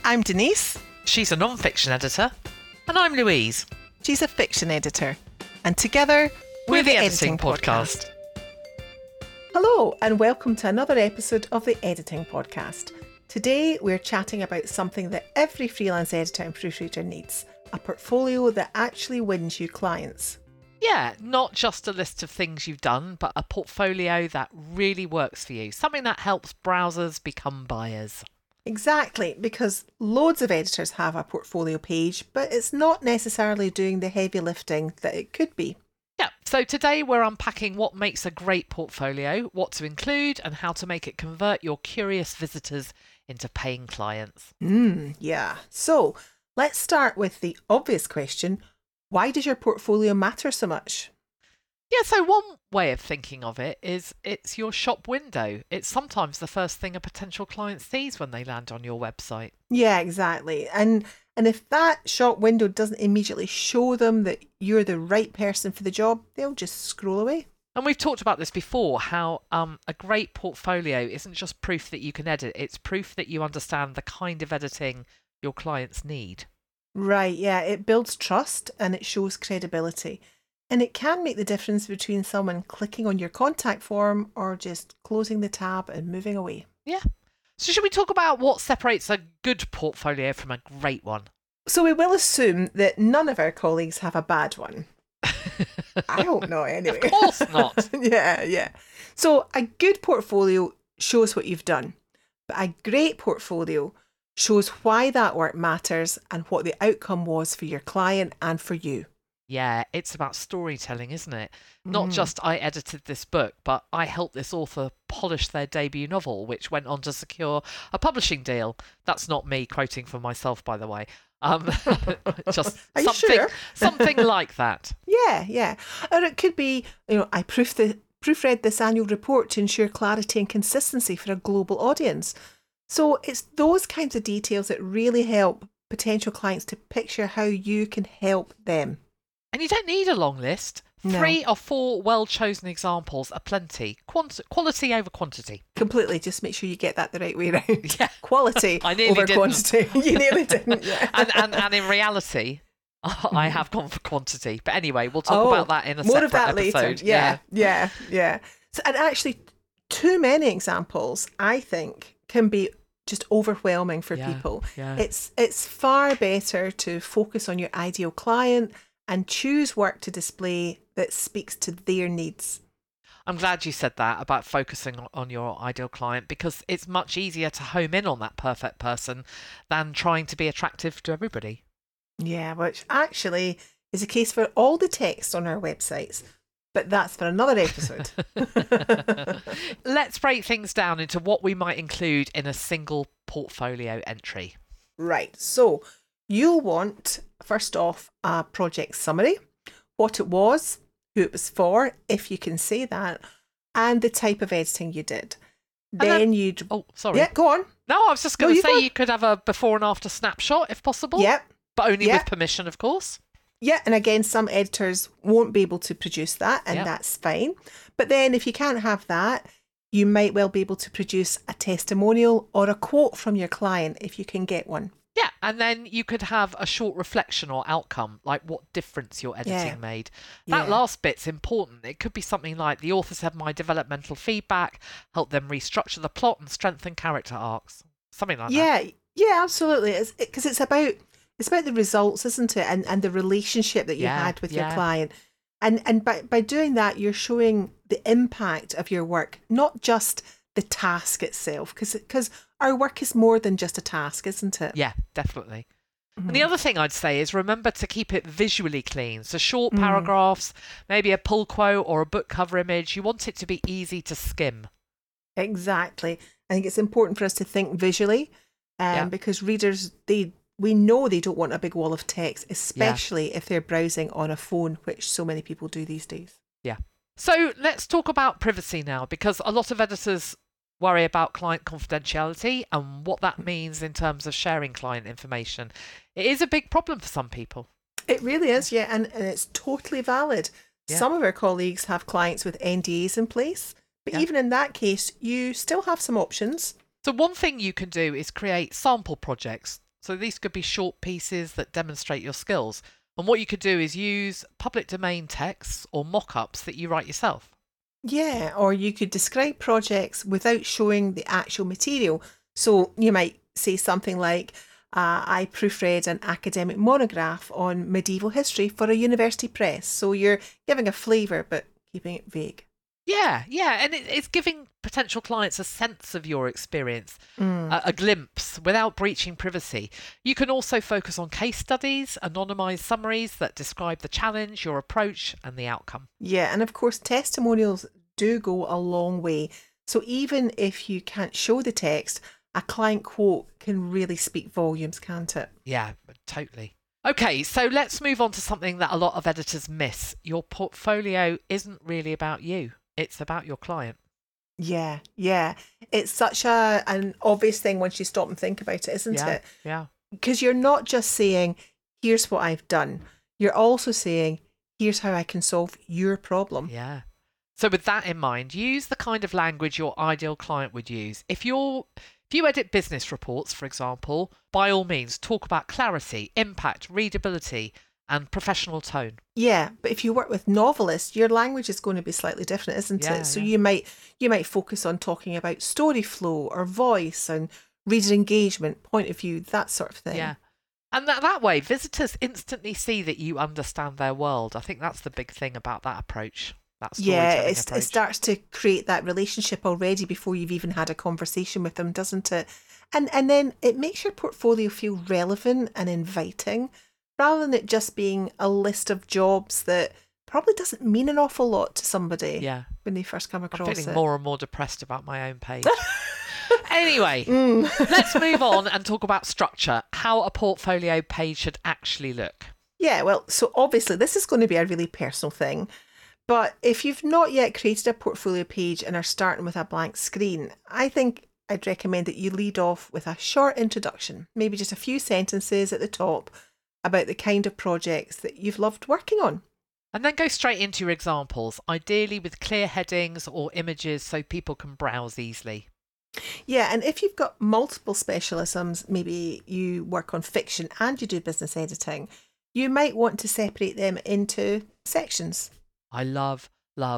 I'm Denise. She's a non-fiction editor. And I'm Louise. She's a fiction editor. And together, we're the Editing Podcast. Hello, and welcome to another episode of the Editing Podcast. Today, we're chatting about something that every freelance editor and proofreader needs, a portfolio that actually wins you clients. Yeah, not just a list of things you've done, but a portfolio that really works for you. Something that helps browsers become buyers. Exactly, because loads of editors have a portfolio page, but it's not necessarily doing the heavy lifting that it could be. Yeah, so today we're unpacking what makes a great portfolio, what to include, and how to make it convert your curious visitors into paying clients. Yeah. So let's start with the obvious question. Why does your portfolio matter so much? Yeah, so one way of thinking of it is it's your shop window. It's sometimes the first thing a potential client sees when they land on your website. Yeah, exactly. And if that shop window doesn't immediately show them that you're the right person for the job, they'll just scroll away. And we've talked about this before, how a great portfolio isn't just proof that you can edit, it's proof that you understand the kind of editing your clients need. Right, yeah, it builds trust and it shows credibility. And it can make the difference between someone clicking on your contact form or just closing the tab and moving away. Yeah. So should we talk about what separates a good portfolio from a great one? So we will assume that none of our colleagues have a bad one. I don't know anyway. Of course not. Yeah. So a good portfolio shows what you've done, but a great portfolio shows why that work matters and what the outcome was for your client and for you. Yeah, it's about storytelling, isn't it? Not just I edited this book, but I helped this author polish their debut novel, which went on to secure a publishing deal. That's not me quoting for myself, by the way. Just something like that. Yeah. Or it could be, I proofread this annual report to ensure clarity and consistency for a global audience. So it's those kinds of details that really help potential clients to picture how you can help them. And you don't need a long list. No. 3 or 4 well-chosen examples are plenty. Quality over quantity. Completely. Just make sure you get that the right way around. Yeah. Quality I nearly over didn't. quantity. You nearly didn't, yeah. and in reality, I have gone for quantity. But anyway, we'll talk about that in a more separate of that episode. Later. Yeah. So, and actually, too many examples, I think, can be just overwhelming for people. Yeah. It's far better to focus on your ideal client and choose work to display that speaks to their needs. I'm glad you said that about focusing on your ideal client, because it's much easier to home in on that perfect person than trying to be attractive to everybody. Yeah, which actually is a case for all the text on our websites. But that's for another episode. Let's break things down into what we might include in a single portfolio entry. Right. So you'll want, first off, a project summary, what it was, who it was for, if you can say that, and the type of editing you did. Then you'd... Oh, sorry. Yeah, go on. No, I was just going to say you could have a before and after snapshot if possible. Yep. But only with permission, of course. Yeah, and again, some editors won't be able to produce that, and that's fine. But then if you can't have that, you might well be able to produce a testimonial or a quote from your client if you can get one. Yeah, and then you could have a short reflection or outcome, like what difference your editing made. That last bit's important. It could be something like the author said my developmental feedback helped them restructure the plot and strengthen character arcs. Something like that. Yeah, absolutely. Because it's about the results, isn't it? And the relationship that you had with your client. And by doing that, you're showing the impact of your work, not just the task itself, because our work is more than just a task, isn't it? Yeah, definitely. And the other thing I'd say is remember to keep it visually clean. So short paragraphs, maybe a pull quote or a book cover image. You want it to be easy to skim. Exactly. I think it's important for us to think visually because readers, we know they don't want a big wall of text, especially if they're browsing on a phone, which so many people do these days. Yeah. So let's talk about privacy now, because a lot of editors worry about client confidentiality and what that means in terms of sharing client information. It is a big problem for some people. It really is, yeah, and it's totally valid. Yeah. Some of our colleagues have clients with NDAs in place, but even in that case, you still have some options. So one thing you can do is create sample projects. So these could be short pieces that demonstrate your skills. And what you could do is use public domain texts or mock-ups that you write yourself. Yeah, or you could describe projects without showing the actual material. So you might say something like, I proofread an academic monograph on medieval history for a university press. So you're giving a flavour, but keeping it vague. Yeah, and it's giving potential clients a sense of your experience, a glimpse without breaching privacy. You can also focus on case studies, anonymised summaries that describe the challenge, your approach, and the outcome. Yeah, and of course, testimonials do go a long way. So even if you can't show the text, a client quote can really speak volumes, can't it? Yeah, totally. Okay, so let's move on to something that a lot of editors miss. Your portfolio isn't really about you. It's about your client. Yeah. It's such an obvious thing once you stop and think about it, isn't it? Yeah. Because you're not just saying, here's what I've done. You're also saying, here's how I can solve your problem. Yeah. So with that in mind, use the kind of language your ideal client would use. If you edit business reports, for example, by all means, talk about clarity, impact, readability, and professional tone. Yeah, but if you work with novelists, your language is going to be slightly different, isn't it? So you might focus on talking about story flow or voice and reader engagement, point of view, that sort of thing. Yeah. And that way, visitors instantly see that you understand their world. I think that's the big thing about that approach. That storytelling approach. It starts to create that relationship already before you've even had a conversation with them, doesn't it? And then it makes your portfolio feel relevant and inviting, rather than it just being a list of jobs that probably doesn't mean an awful lot to somebody when they first come across it. I'm feeling more and more depressed about my own page. Anyway, let's move on and talk about structure, how a portfolio page should actually look. Yeah, well, so obviously this is going to be a really personal thing, but if you've not yet created a portfolio page and are starting with a blank screen, I think I'd recommend that you lead off with a short introduction, maybe just a few sentences at the top about the kind of projects that you've loved working on. And then go straight into your examples, ideally with clear headings or images so people can browse easily. Yeah, and if you've got multiple specialisms, maybe you work on fiction and you do business editing, you might want to separate them into sections. I love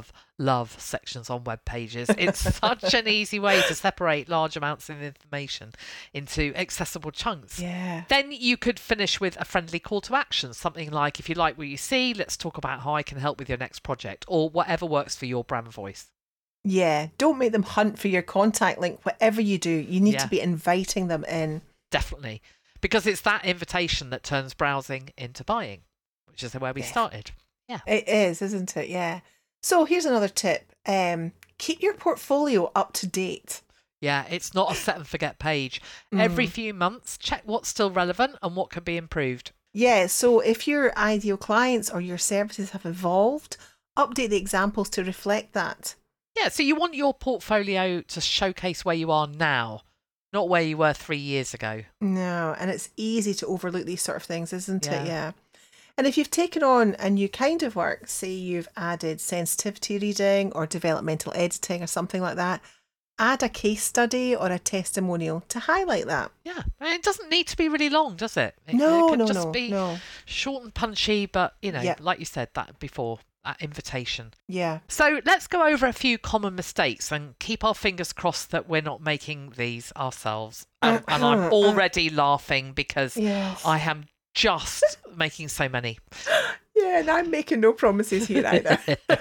sections on web pages. It's such an easy way to separate large amounts of information into accessible chunks. Yeah. Then you could finish with a friendly call to action, something like, if you like what you see, let's talk about how I can help with your next project, or whatever works for your brand voice. Yeah, don't make them hunt for your contact link. Whatever you do, you need to be inviting them in. Definitely. Because it's that invitation that turns browsing into buying, which is where we started. Yeah. It is, isn't it? Yeah. So here's another tip. Keep your portfolio up to date. Yeah, it's not a set and forget page. Every few months, check what's still relevant and what can be improved. Yeah, so if your ideal clients or your services have evolved, update the examples to reflect that. Yeah, so you want your portfolio to showcase where you are now, not where you were 3 years ago. No, and it's easy to overlook these sort of things, isn't it? Yeah. And if you've taken on a new kind of work, say you've added sensitivity reading or developmental editing or something like that, add a case study or a testimonial to highlight that. Yeah, it doesn't need to be really long, does it? It can just be short and punchy, but, like you said that before, that invitation. Yeah. So let's go over a few common mistakes and keep our fingers crossed that we're not making these ourselves. And I'm already laughing because I am just making so many. Yeah, and I'm making no promises here either.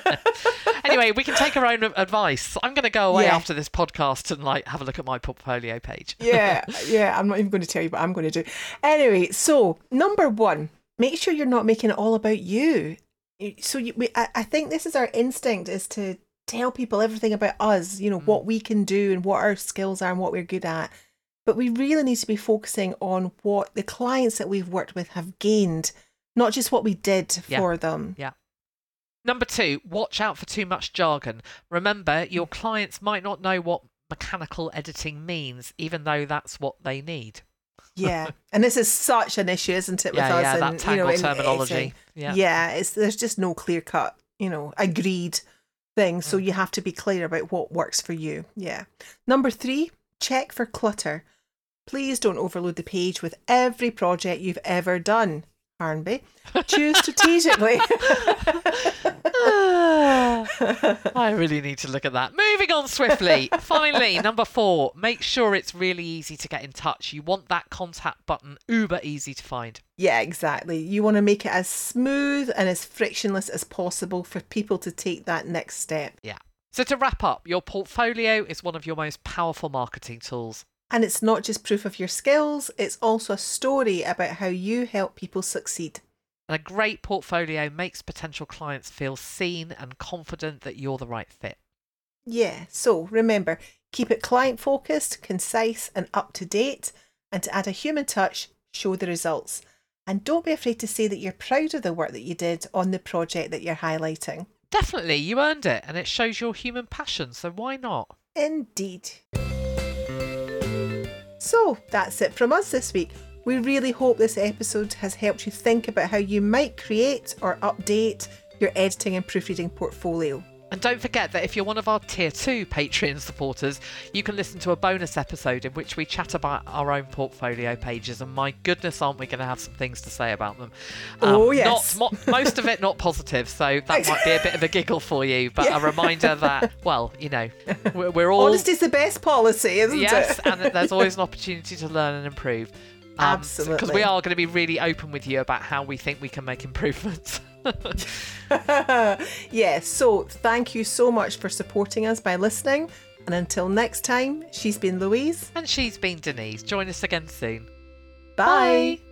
Anyway, we can take our own advice. I'm going to go away after this podcast and have a look at my portfolio page. Yeah, I'm not even going to tell you what I'm going to do. Anyway, so number one, make sure you're not making it all about you. So I think this is our instinct, is to tell people everything about us, what we can do and what our skills are and what we're good at. But we really need to be focusing on what the clients that we've worked with have gained, not just what we did for them. Yeah. Number two, watch out for too much jargon. Remember, your clients might not know what mechanical editing means, even though that's what they need. Yeah, and this is such an issue, isn't it, with us? Yeah, that tangled terminology. There's just no clear cut, agreed thing. So you have to be clear about what works for you. Yeah. Number three, check for clutter. Please don't overload the page with every project you've ever done. Harnby. Choose strategically. I really need to look at that. Moving on swiftly. Finally, number 4, make sure it's really easy to get in touch. You want that contact button uber easy to find. Yeah, exactly. You want to make it as smooth and as frictionless as possible for people to take that next step. Yeah. So to wrap up, your portfolio is one of your most powerful marketing tools. And it's not just proof of your skills, it's also a story about how you help people succeed. And a great portfolio makes potential clients feel seen and confident that you're the right fit. Yeah, so remember, keep it client focused, concise and up to date. And to add a human touch, show the results. And don't be afraid to say that you're proud of the work that you did on the project that you're highlighting. Definitely, you earned it and it shows your human passion, so why not? Indeed. So that's it from us this week. We really hope this episode has helped you think about how you might create or update your editing and proofreading portfolio. And don't forget that if you're one of our Tier 2 Patreon supporters, you can listen to a bonus episode in which we chat about our own portfolio pages. And my goodness, aren't we going to have some things to say about them? Oh, yes. Most of it not positive, so that might be a bit of a giggle for you. But a reminder that, well, you know, we're all... Honesty's the best policy, isn't it? Yes, and there's always an opportunity to learn and improve. Absolutely. Because we are going to be really open with you about how we think we can make improvements. Yes, so thank you so much for supporting us by listening. And until next time, she's been Louise. And she's been Denise. Join us again soon. Bye.